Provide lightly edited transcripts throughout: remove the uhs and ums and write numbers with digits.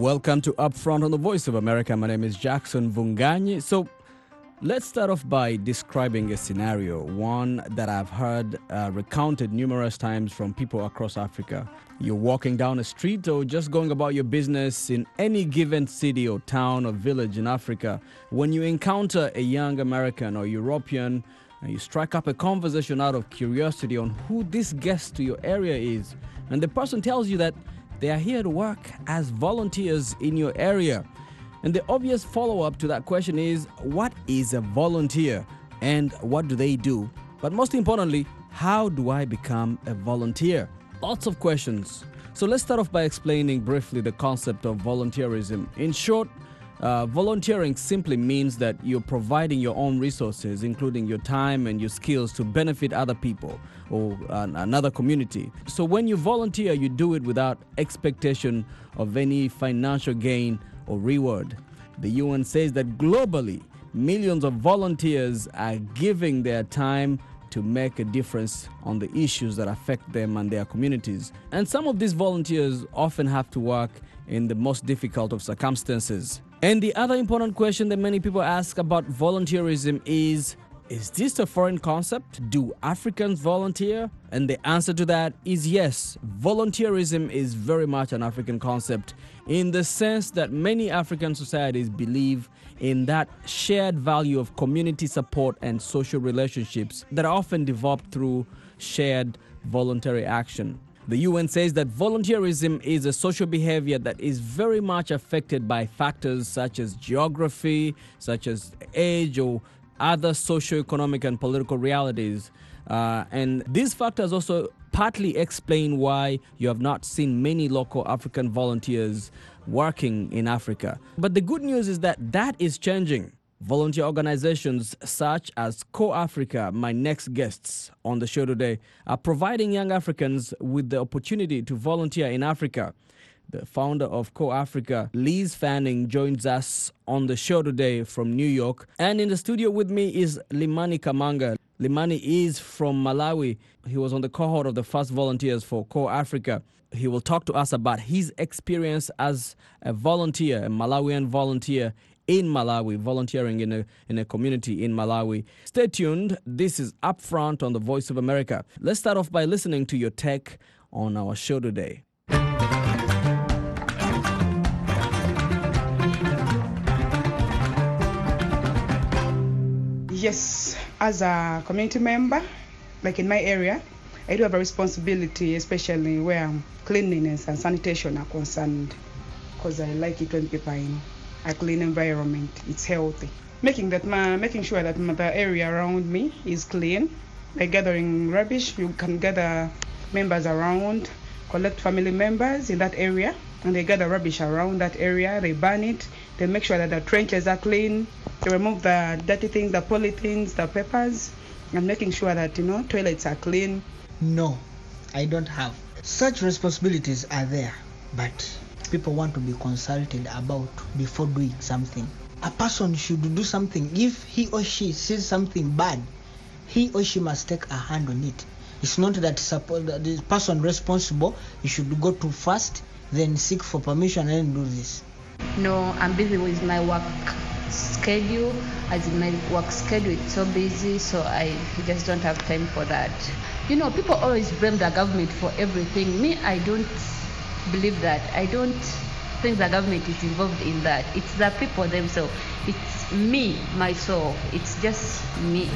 Welcome to Upfront on the Voice of America. My name is Jackson Vunganyi. So let's start off by describing a scenario, one that I've heard recounted numerous times from people across Africa. You're walking down a street or just going about your business in any given city or town or village in Africa. When you encounter a young American or European, and you strike up a conversation out of curiosity on who this guest to your area is, and the person tells you that they are here to work as volunteers in your area. And the obvious follow-up to that question is, what is a volunteer and what do they do? But most importantly, how do I become a volunteer? Lots of questions. So let's start off by explaining briefly the concept of volunteerism. In short, volunteering simply means that you're providing your own resources, including your time and your skills, to benefit other people or another community. So when you volunteer, you do it without expectation of any financial gain or reward. The UN says that globally, millions of volunteers are giving their time to make a difference on the issues that affect them and their communities. And some of these volunteers often have to work in the most difficult of circumstances. And the other important question that many people ask about volunteerism is this a foreign concept? Do Africans volunteer? And the answer to that is yes. Volunteerism is very much an African concept in the sense that many African societies believe in that shared value of community support and social relationships that are often developed through shared voluntary action. The UN says that volunteerism is a social behavior that is very much affected by factors such as geography, such as age, or other socio-economic and political realities. And these factors also partly explain why you have not seen many local African volunteers working in Africa. But the good news is that is changing. Volunteer organizations such as Co-Africa, my next guests on the show today, are providing young Africans with the opportunity to volunteer in Africa. The founder of Co-Africa, Liz Fanning, joins us on the show today from New York. And in the studio with me is Limani Kamanga. Limani is from Malawi. He was on the cohort of the first volunteers for Co-Africa. He will talk to us about his experience as a volunteer, a Malawian volunteer in Malawi, volunteering in a community in Malawi. Stay tuned. This is Upfront on the Voice of America. Let's start off by listening to your take on our show today. Yes, as a community member, like in my area, I do have a responsibility, especially where cleanliness and sanitation are concerned, because I like it when people are in a clean environment. It's healthy. Making sure that the area around me is clean. By gathering rubbish, you can gather members around, collect family members in that area, and they gather rubbish around that area. They burn it. They make sure that the trenches are clean. They remove the dirty things, the polythenes, the papers, and making sure that toilets are clean. No, I don't have. Such responsibilities are there, but people want to be consulted about before doing something. A person should do something. If he or she sees something bad, he or she must take a hand on it. It's not that the person responsible, you should go to first, then seek for permission and do this. No, I'm busy with my work schedule. As in my work schedule, it's so busy, so I just don't have time for that. People always blame the government for everything. Me, I don't believe that. I don't think the government is involved in that. It's the people themselves. It's me, myself. It's just me.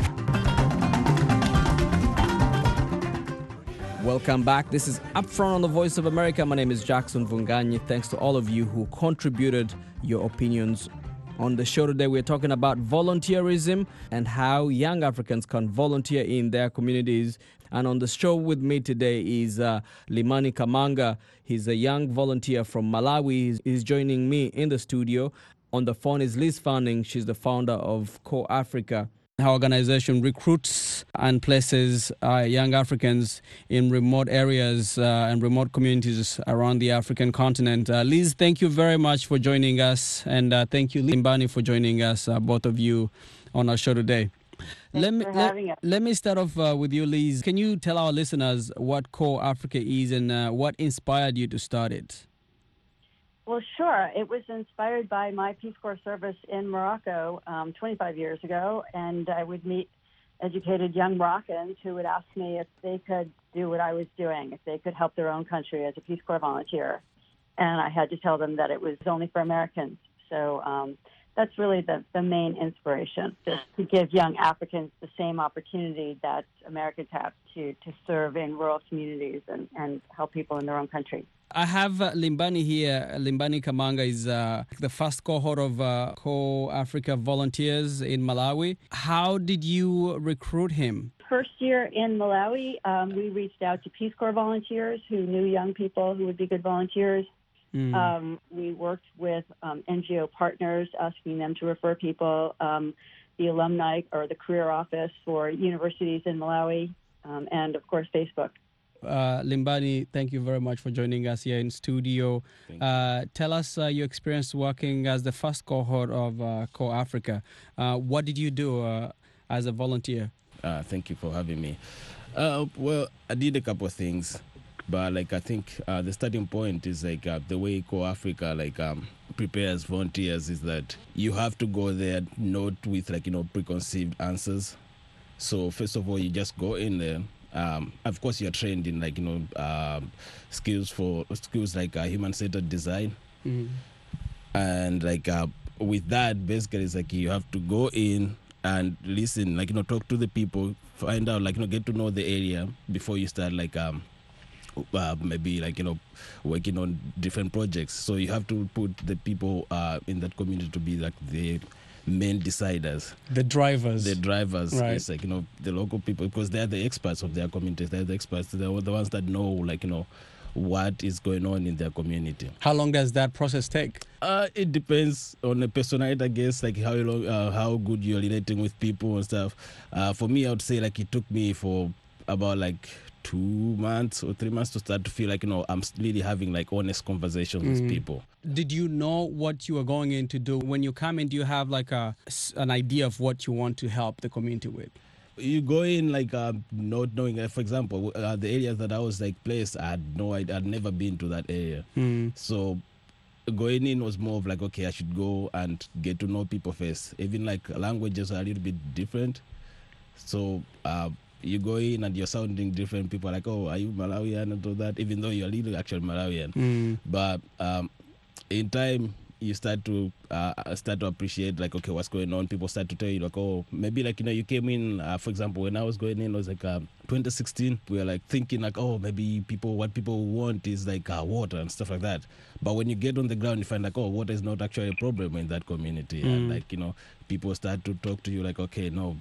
Welcome back. This is Upfront on the Voice of America. My name is Jackson Vunganyi. Thanks to all of you who contributed your opinions. On the show today, we're talking about volunteerism and how young Africans can volunteer in their communities. And on the show with me today is Limani Kamanga. He's a young volunteer from Malawi. He's joining me in the studio. On the phone is Liz Fanning. She's the founder of Co-Africa. Our organization recruits and places young Africans in remote areas and remote communities around the African continent. Liz, thank you very much for joining us. And thank you, Limbani, for joining us, both of you, on our show today. Let me start off with you, Liz. Can you tell our listeners what Co-Africa is and what inspired you to start it? Well, sure. It was inspired by my Peace Corps service in Morocco 25 years ago, and I would meet educated young Moroccans who would ask me if they could do what I was doing, if they could help their own country as a Peace Corps volunteer. And I had to tell them that it was only for Americans. So that's really the main inspiration, just to give young Africans the same opportunity that Americans have to serve in rural communities and help people in their own country. I have Limbani here. Limbani Kamanga is the first cohort of Co-Africa volunteers in Malawi. How did you recruit him? First year in Malawi, we reached out to Peace Corps volunteers who knew young people who would be good volunteers. We worked with NGO partners, asking them to refer people, the alumni or the career office for universities in Malawi, and of course Facebook. Limbani, thank you very much for joining us here in studio. Tell us your experience working as the first cohort of Co-Africa. What did you do as a volunteer? Thank you for having me. Well, I did a couple of things, but I think the starting point is the way Co-Africa prepares volunteers is that you have to go there not with preconceived answers. So first of all, you just go in there. Of course, you're trained in skills like human-centered design, and with that, basically, it's you have to go in and listen, talk to the people, find out, get to know the area before you start maybe working on different projects. So you have to put the people in that community to be the main deciders, the drivers, right? It's the local people, because they're the experts of their communities. They're the experts. They're the ones that know what is going on in their community. How long does that process take? It depends on the personality, I guess, how good you're relating with people and stuff. For me, I would say it took me for about 2 months or 3 months to start to feel I'm really having honest conversations with people. Did you know what you were going in to do? When you come in, do you have an idea of what you want to help the community with? You go in not knowing. For example, the areas that I was placed, I had no idea. I'd never been to that area. So going in was more of okay, I should go and get to know people first. Even languages are a little bit different. So you go in and you're sounding different. People are oh, are you Malawian and all that, even though you're a little actually Malawian. But in time, you start to appreciate okay, what's going on. People start to tell you oh, maybe you came in, for example, when I was going in, it was 2016. We were thinking oh, maybe what people want is water and stuff like that. But when you get on the ground, you find oh, water is not actually a problem in that community. And people start to talk to you okay, no,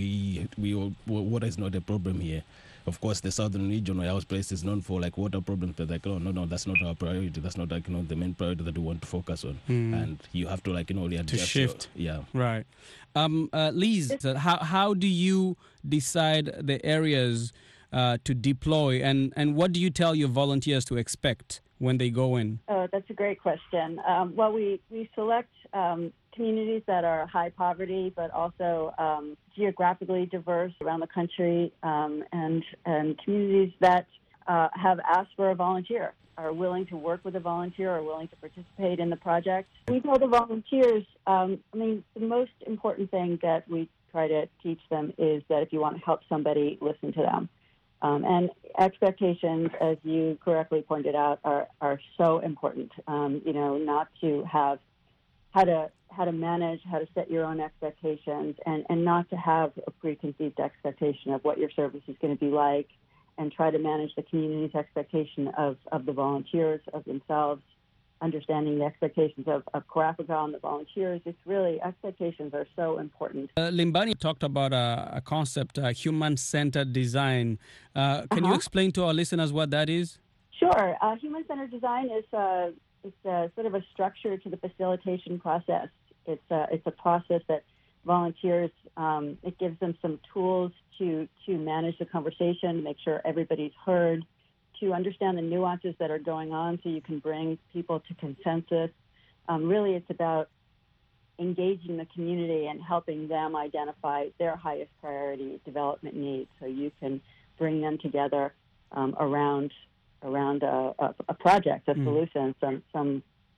water is not a problem here. Of course, the southern region where I was placed is known for water problems. They're oh, no, that's not our priority. That's not the main priority that we want to focus on. And you have to really adjust. To shift. Yeah. Right. Liz, how do you decide the areas to deploy, and what do you tell your volunteers to expect when they go in? Oh, that's a great question. Well, we select communities that are high poverty, but also geographically diverse around the country, and communities that have asked for a volunteer, are willing to work with a volunteer, are willing to participate in the project. We tell the volunteers, the most important thing that we try to teach them is that if you want to help somebody, listen to them. And expectations, as you correctly pointed out, are so important. Not to have how to manage, how to set your own expectations, and not to have a preconceived expectation of what your service is going to be like, and try to manage the community's expectation of the volunteers, of themselves, understanding the expectations of Co-Africa and the volunteers. It's really, expectations are so important. Limbani talked about a concept, human-centered design. Can you explain to our listeners what that is? Sure. Human-centered design is it's a sort of a structure to the facilitation process. It's a process that volunteers, it gives them some tools to manage the conversation, to make sure everybody's heard, to understand the nuances that are going on so you can bring people to consensus. Really, it's about engaging the community and helping them identify their highest priority development needs so you can bring them together around a project, a solution, some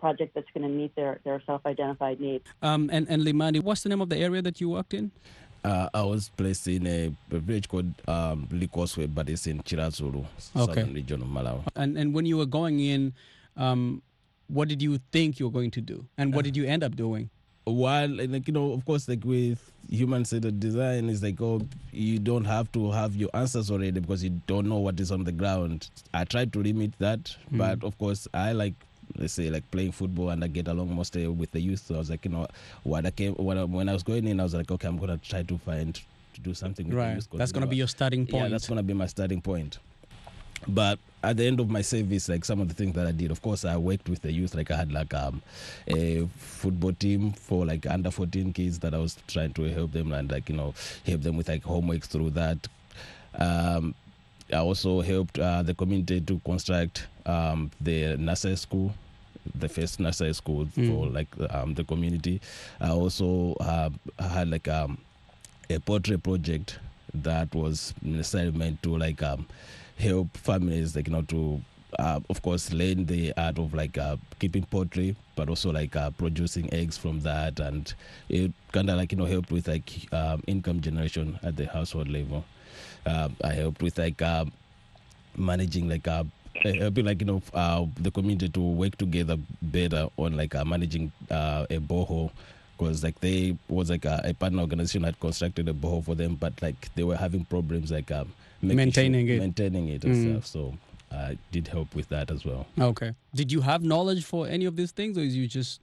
project that's going to meet their self-identified needs. And Limani, what's the name of the area that you worked in? I was placed in a village called Likoswe, but it's in Chirazulu, southern region of Malawi. And when you were going in, what did you think you were going to do? And what did you end up doing? While, like, of course, like with human-centered design, it's like, you don't have to have your answers already because you don't know what is on the ground. I tried to limit that, but of course, I like, let's say, like playing football, and I get along mostly with the youth. So I was like, when I was going in, I was like, okay, I'm going to try to do something with the youth. That's going to be your starting point. Yeah, that's going to be my starting point. But at the end of my service, like some of the things that I did, of course, I worked with the youth. Like I had like a football team for like under 14 kids that I was trying to help them and like, help them with like homework through that. I also helped the community to construct the nursery school, the first nursery school for like the community. I also had like a portrait project that was necessarily meant to like help families, like, to of course learn the art of like keeping poultry, but also like producing eggs from that, and it kind of like helped with like income generation at the household level. I helped with like managing like helping like the community to work together better on like managing a borehole, because like they was like a partner organization had constructed a borehole for them, but like they were having problems like maintaining it and stuff. So I did help with that as well. Okay. Did you have knowledge for any of these things, or is you just?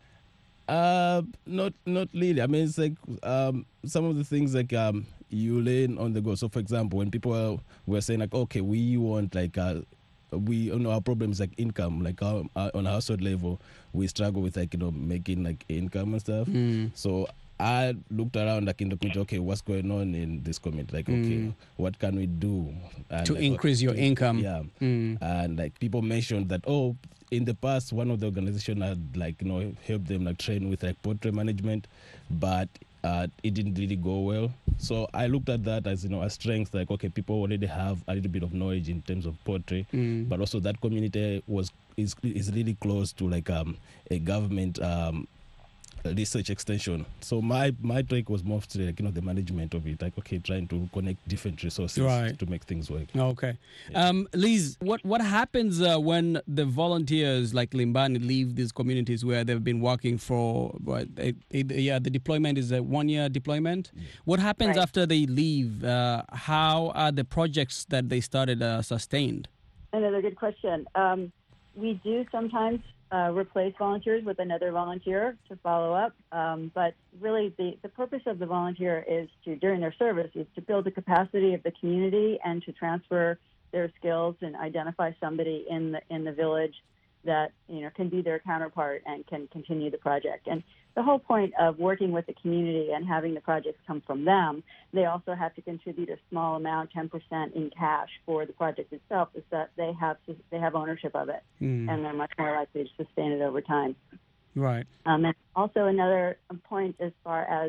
Not really. I mean, it's like some of the things like you learn on the go. So for example, when people were saying like, okay, we want like we our problem is like income, like on a household level we struggle with like making like income and stuff. So I looked around like in the community, okay, what's going on in this community, like okay, what can we do to like, increase your income? Yeah. And like people mentioned that in the past one of the organization had like helped them like train with like portrait management, but it didn't really go well. So I looked at that as a strength, like okay, people already have a little bit of knowledge in terms of poetry, but also that community is really close to like a government research extension. So my take was mostly like the management of it, like okay, trying to connect different resources to make things work. Okay. Liz, what happens when the volunteers like Limbani leave these communities where they've been working for the deployment is a 1-year deployment? What happens after they leave? How are the projects that they started sustained? Another good question. We do sometimes replace volunteers with another volunteer to follow up. But really the purpose of the volunteer is during their service, is to build the capacity of the community and to transfer their skills and identify somebody in the village that, can be their counterpart and can continue the project. And the whole point of working with the community and having the projects come from them, they also have to contribute a small amount, 10% in cash for the project itself, is that they have ownership of it, and they're much more likely to sustain it over time. Right. And also another point as far as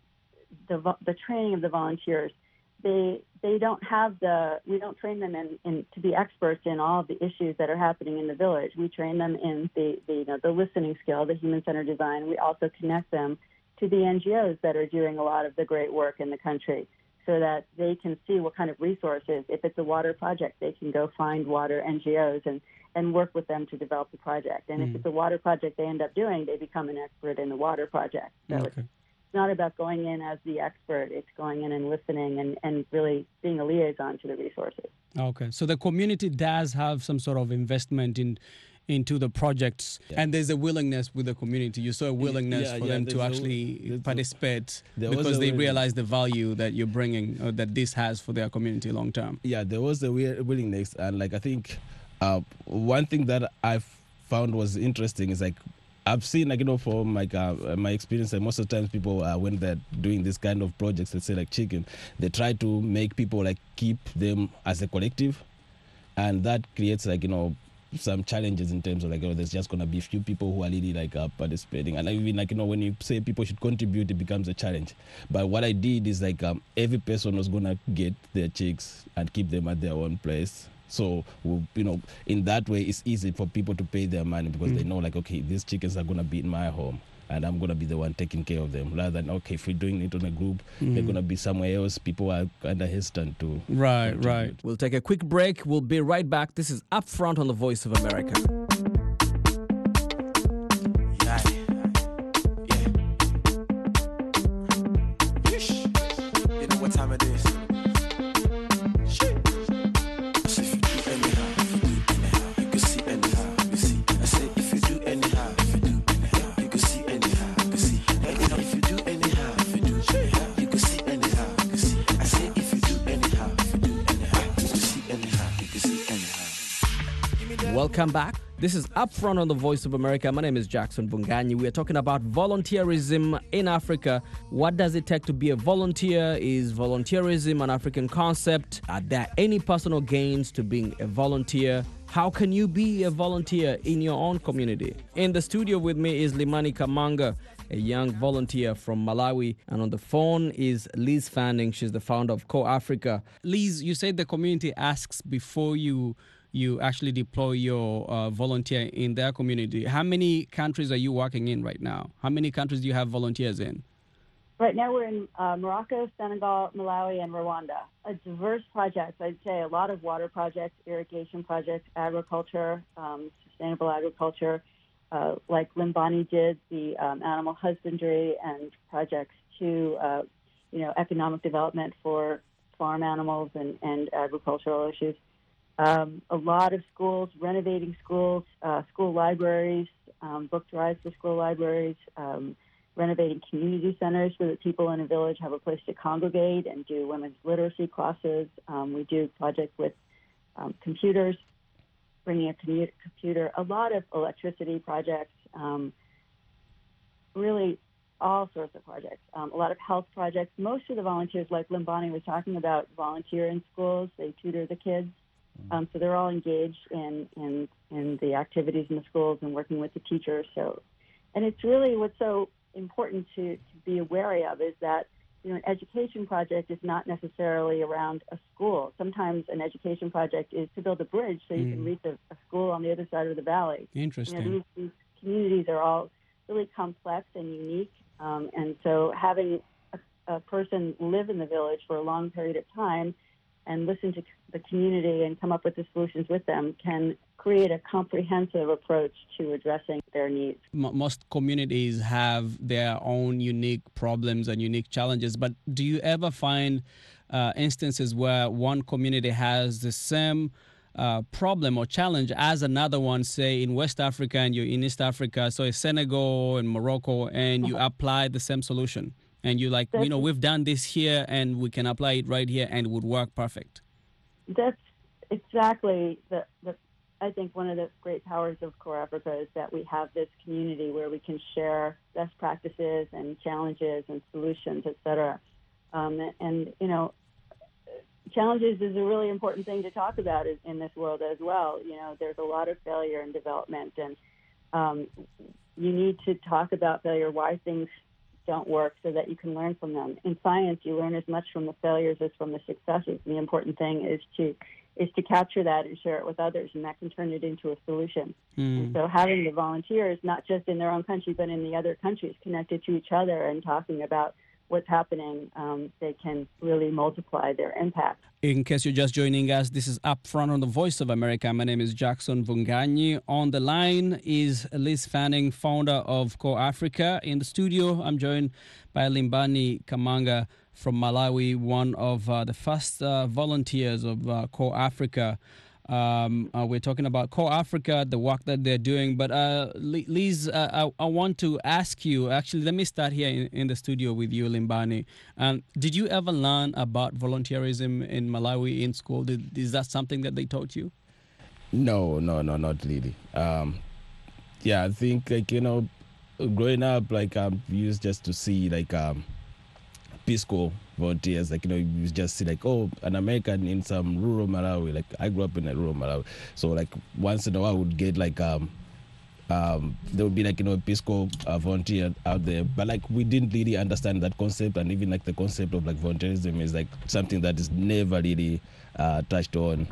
the training of the volunteers, we don't train them in to be experts in all of the issues that are happening in the village. We train them in the listening skill, the human-centered design. We also connect them to the NGOs that are doing a lot of the great work in the country, so that they can see what kind of resources. If it's a water project, they can go find water NGOs and work with them to develop the project. And if it's a water project they end up doing, they become an expert in the water project. So it's not about going in as the expert. It's going in and listening and really being a liaison to the resources. Okay. So the community does have some sort of investment into the projects, and there's a willingness with the community. You saw a willingness for them to actually participate because they realize the value that you're bringing, or that this has for their community long term. Yeah, there was a willingness, and like I think one thing that I found was interesting is like I've seen like from like my experience, like most of the times people when they're doing this kind of projects, let's say like chicken, they try to make people like keep them as a collective, and that creates like some challenges in terms of like, there's just gonna be a few people who are really like participating, and even like when you say people should contribute, it becomes a challenge. But what I did is like every person was gonna get their chicks and keep them at their own place. So in that way, it's easy for people to pay their money because they know like, okay, these chickens are gonna be in my home, and I'm gonna be the one taking care of them, rather than okay, if we're doing it on a group, they're gonna be somewhere else. People are kind of hesitant to. Right. We'll take a quick break. We'll be right back. This is Upfront on the Voice of America. You know what time it is. Welcome back. This is Upfront on the Voice of America. My name is Jackson Vunganyi. We are talking about volunteerism in Africa. What does it take to be a volunteer? Is volunteerism an African concept? Are there any personal gains to being a volunteer? How can you be a volunteer in your own community? In the studio with me is Limani Kamanga, a young volunteer from Malawi. And on the phone is Liz Fanning. She's the founder of Co-Africa. Liz, you said the community asks before you actually deploy your volunteer in their community. How many countries are you working in right now? How many countries do you have volunteers in? Right now we're in Morocco, Senegal, Malawi, and Rwanda. A diverse project. I'd say a lot of water projects, irrigation projects, agriculture, sustainable agriculture, like Limbani did, the animal husbandry and projects to, economic development for farm animals and agricultural issues. A lot of schools, renovating schools, school libraries, book drives to school libraries, renovating community centers so that people in a village have a place to congregate and do women's literacy classes. We do projects with computers, bringing a computer, a lot of electricity projects, really all sorts of projects, a lot of health projects. Most of the volunteers, like Limbani was talking about, volunteer in schools. They tutor the kids. So they're all engaged in the activities in the schools and working with the teachers. And it's really what's so important to be wary of is that an education project is not necessarily around a school. Sometimes an education project is to build a bridge so you can reach a school on the other side of the valley. Interesting. These communities are all really complex and unique, and so having a person live in the village for a long period of time and listen to the community and come up with the solutions with them can create a comprehensive approach to addressing their needs. Most communities have their own unique problems and unique challenges, but do you ever find instances where one community has the same problem or challenge as another one, say in West Africa and you're in East Africa, so in Senegal and Morocco, and you apply the same solution? And you're like, we've done this here and we can apply it right here and it would work perfect. That's exactly I think one of the great powers of Co-Africa is that we have this community where we can share best practices and challenges and solutions, et cetera. Challenges is a really important thing to talk about in this world as well. There's a lot of failure in development, and you need to talk about failure, why things don't work, so that you can learn from them. In science, you learn as much from the failures as from the successes. The important thing is to capture that and share it with others, and that can turn it into a solution. And so having the volunteers, not just in their own country, but in the other countries, connected to each other and talking about what's happening, they can really multiply their impact. In case you're just joining us, this is Upfront on the Voice of America. My name is Jackson Vunganyi. On the line is Liz Fanning, founder of Co-Africa. In the studio, I'm joined by Limbani Kamanga from Malawi, one of the first volunteers of Co-Africa. We're talking about Co-Africa, the work that they're doing. But Liz, I want to ask you, actually, let me start here in the studio with you, Limbani. Did you ever learn about volunteerism in Malawi in school? Is that something that they taught you? No, not really. I think, growing up, I'm used just to see, Peace Corps volunteers. Like, you just see like, oh, an American in some rural Malawi. Like, I grew up in a rural Malawi. So like once in a while I would get like, there would be like, a Peace Corps volunteer out there. But like, we didn't really understand that concept. And even like the concept of like volunteerism is like something that is never really touched on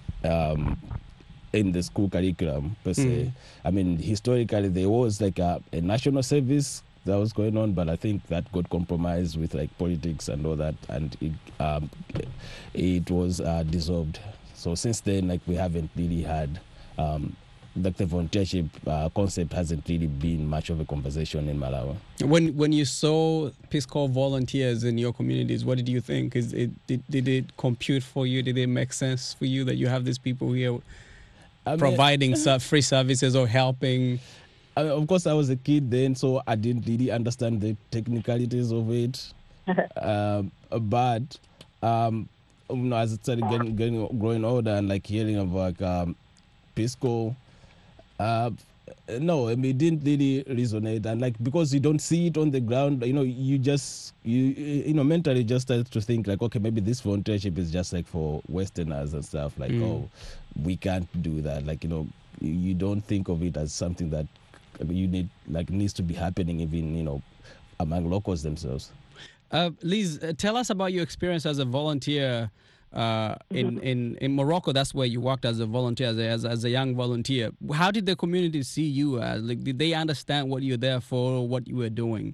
in the school curriculum per se. I mean, historically there was like a national service that was going on, but I think that got compromised with like politics and all that, and it was dissolved. So since then, like, we haven't really had like the volunteership concept hasn't really been much of a conversation in Malawi. When you saw Peace Corps volunteers in your communities, what did you think? Did it compute for you? Did it make sense for you that you have these people here providing free services or helping? Of course, I was a kid then, so I didn't really understand the technicalities of it. But as I started growing older and like hearing about Peace Corps, no, I mean, it didn't really resonate. And like, because you don't see it on the ground, you just mentally just start to think like, okay, maybe this volunteership is just like for Westerners and stuff. Like, oh, we can't do that. Like, you don't think of it as something that needs to be happening even, among locals themselves. Liz, tell us about your experience as a volunteer in Morocco. That's where you worked as a volunteer, as a young volunteer. How did the community see you as? Like, did they understand what you're there for or what you were doing?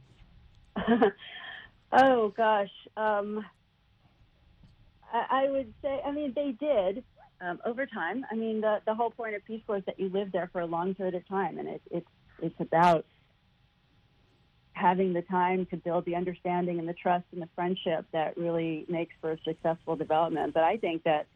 Oh, gosh. I would say, they did over time. I mean, the whole point of Peace Corps is that you live there for a long period of time, and it's about having the time to build the understanding and the trust and the friendship that really makes for a successful development. But I think that,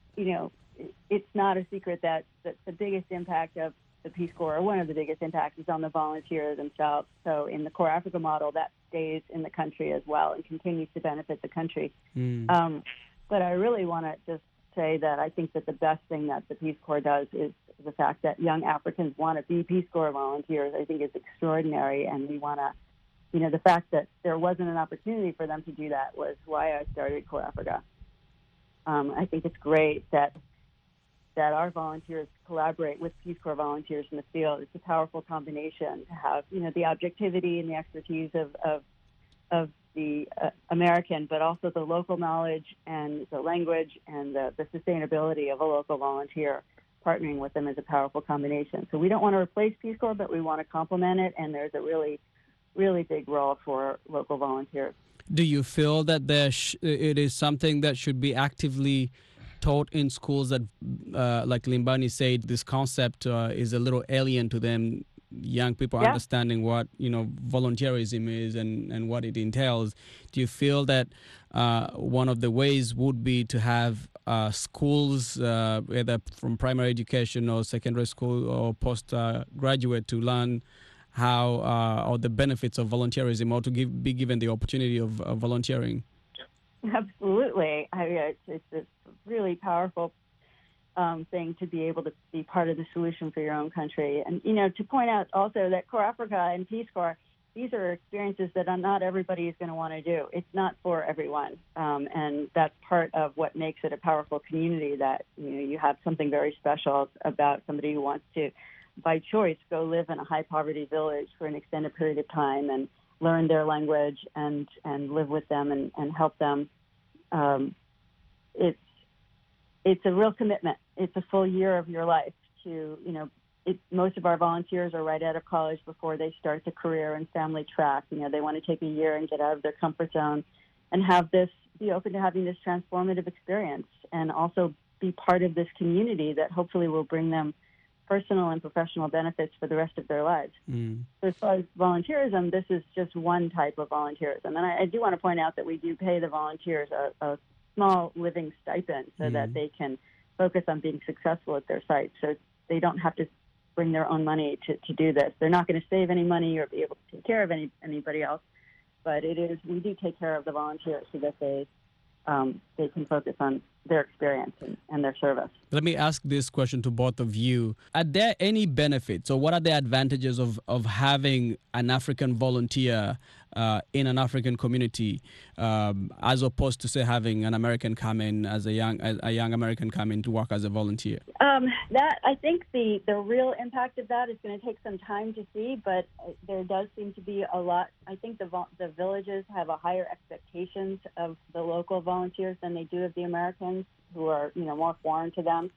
it's not a secret that the biggest impact of the Peace Corps, or one of the biggest impacts, is on the volunteers themselves. So in the Core Africa model, that stays in the country as well and continues to benefit the country. But I really want to just say that I think that the best thing that the Peace Corps does is the fact that young Africans want to be Peace Corps volunteers. I think is extraordinary, and we want to, the fact that there wasn't an opportunity for them to do that was why I started Core Africa. I think it's great that our volunteers collaborate with Peace Corps volunteers in the field. It's a powerful combination to have, the objectivity and the expertise of the American, but also the local knowledge and the language and the sustainability of a local volunteer. Partnering with them is a powerful combination. So we don't want to replace Peace Corps, but we want to complement it, and there's a really, really big role for local volunteers. Do you feel that it is something that should be actively taught in schools, that, like Limbani said, this concept is a little alien to them, young people understanding what, volunteerism is and what it entails? Do you feel that one of the ways would be to have schools, either from primary education or secondary school or postgraduate, to learn how or the benefits of volunteerism, or to be given the opportunity of volunteering? Absolutely. It's a really powerful thing to be able to be part of the solution for your own country. And, to point out also that Core Africa and Peace Corps, these are experiences that not everybody is going to want to do. It's not for everyone. And that's part of what makes it a powerful community, that, you have something very special about somebody who wants to, by choice, go live in a high-poverty village for an extended period of time and learn their language and live with them and help them. It's a real commitment. It's a full year of your life to, most of our volunteers are right out of college before they start the career and family track. They want to take a year and get out of their comfort zone and be open to having this transformative experience, and also be part of this community that hopefully will bring them personal and professional benefits for the rest of their lives. So as far as volunteerism, this is just one type of volunteerism. And I do want to point out that we do pay the volunteers a small living stipend so that they can focus on being successful at their site. So they don't have to bring their own money to do this. They're not going to save any money or be able to take care of anybody else. But we do take care of the volunteers so that they can focus on their experience and their service. Let me ask this question to both of you. Are there any benefits, or what are the advantages of having an African volunteer in an African community, as opposed to say having an American come in as a young American come in to work as a volunteer? That I think the real impact of that is going to take some time to see, but there does seem to be a lot. I think the villages have a higher expectations of the local volunteers than they do of the Americans, who are more foreign to them.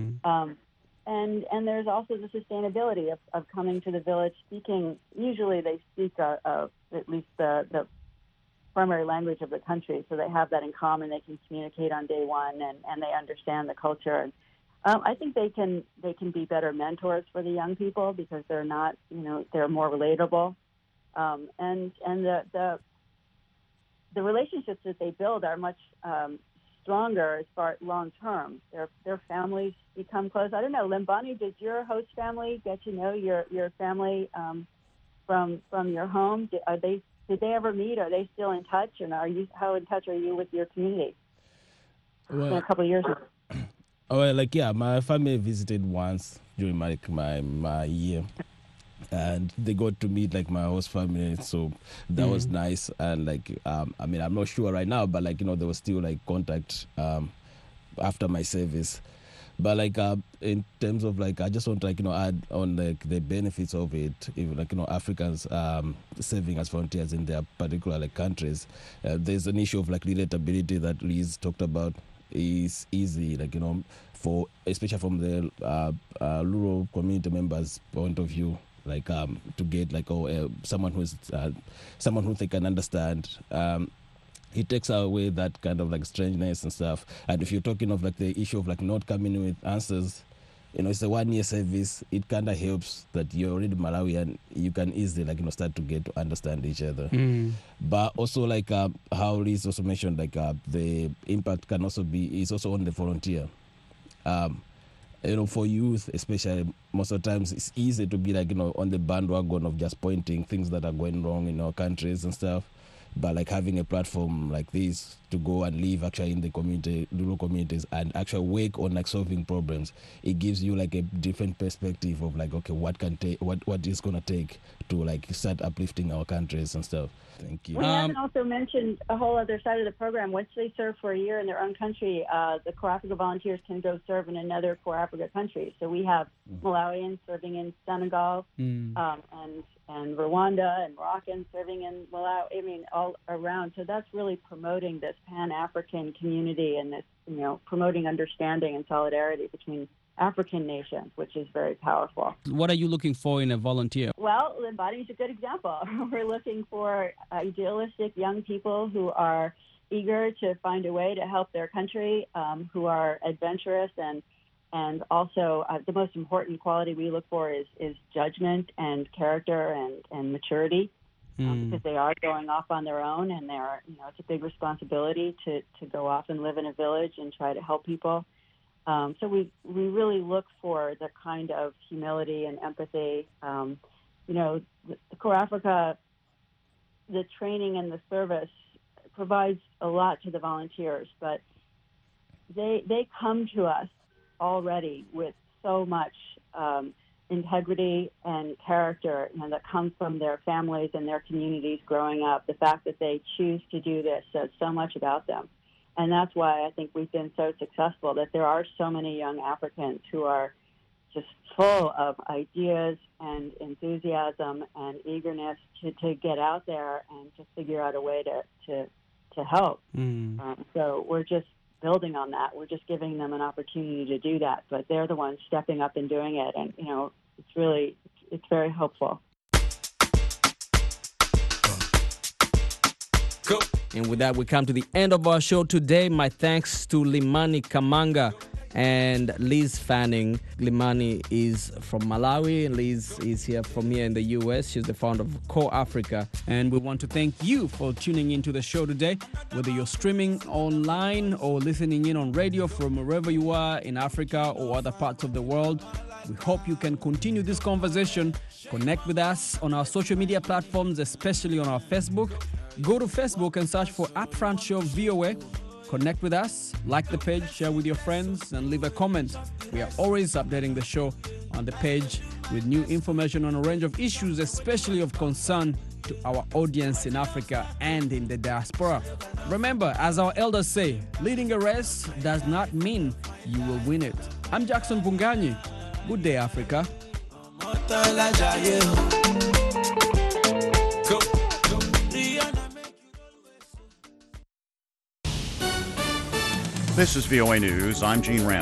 And there's also the sustainability of coming to the village speaking. Usually they speak at least the primary language of the country, so they have that in common. They can communicate on day one, and they understand the culture. And I think they can be better mentors for the young people because they're not, they're more relatable. And the relationships that they build are much stronger as far as long term. Their families become close. I don't know, Limbani, did your host family get to know your family from your home? Did they ever meet? Are they still in touch? And how in touch are you with your community? Well, in a couple of years ago. Well, my family visited once during my year, and they got to meet my host family, so that was nice. And I'm not sure right now, but there was still contact after my service. But in terms of I just want to add on the benefits of it. If Africans serving as volunteers in their particular countries, there's an issue of relatability that Liz talked about. Is easy, for especially from the rural community members' point of view, to get someone who they can understand. It takes away that kind of strangeness and stuff. And if you're talking of the issue of not coming with answers, it's a 1 year service. It kind of helps that you're already Malawi and you can easily start to get to understand each other. But also how Liz also mentioned, the impact can also is also on the volunteer. For youth especially, most of the times it's easy to be on the bandwagon of just pointing things that are going wrong in our countries and stuff. But having a platform like this to go and live actually in the community, rural communities, and actually work on solving problems, it gives you a different perspective of okay, what is gonna take to start uplifting our countries and stuff. Thank you. We haven't also mentioned a whole other side of the program. Once they serve for a year in their own country, the Core Africa volunteers can go serve in another Core Africa country. So we have Malawians serving in Senegal, and Rwanda and Moroccans serving in Malawi. All around. So that's really promoting this Pan-African community and this, promoting understanding and solidarity between African nations, which is very powerful. What are you looking for in a volunteer? Well, Limbani is a good example. We're looking for idealistic young people who are eager to find a way to help their country, who are adventurous, and also the most important quality we look for is judgment and character and maturity. Because they are going off on their own, and it's a big responsibility to go off and live in a village and try to help people. So we really look for the kind of humility and empathy. The Core Africa, the training and the service provides a lot to the volunteers, but they come to us already with so much integrity and character that comes from their families and their communities growing up. The fact that they choose to do this says so much about them. And that's why I think we've been so successful, that there are so many young Africans who are just full of ideas and enthusiasm and eagerness to get out there and to figure out a way to help. So we're just building on that. We're just giving them an opportunity to do that, but they're the ones stepping up and doing it. And, it's very hopeful. Cool. And with that, we come to the end of our show today. My thanks to Limani Kamanga and Liz Fanning. Limani is from Malawi. Liz is here in the U.S. She's the founder of Core Africa. And we want to thank you for tuning into the show today. Whether you're streaming online or listening in on radio from wherever you are in Africa or other parts of the world, we hope you can continue this conversation. Connect with us on our social media platforms, especially on our Facebook. Go to Facebook and search for Upfront Show VOA. Connect with us, like the page, share with your friends, and leave a comment. We are always updating the show on the page with new information on a range of issues, especially of concern to our audience in Africa and in the diaspora. Remember, as our elders say, leading a race does not mean you will win it. I'm Jackson Vunganyi. Good day, Africa. This is VOA News. I'm Gene Rand.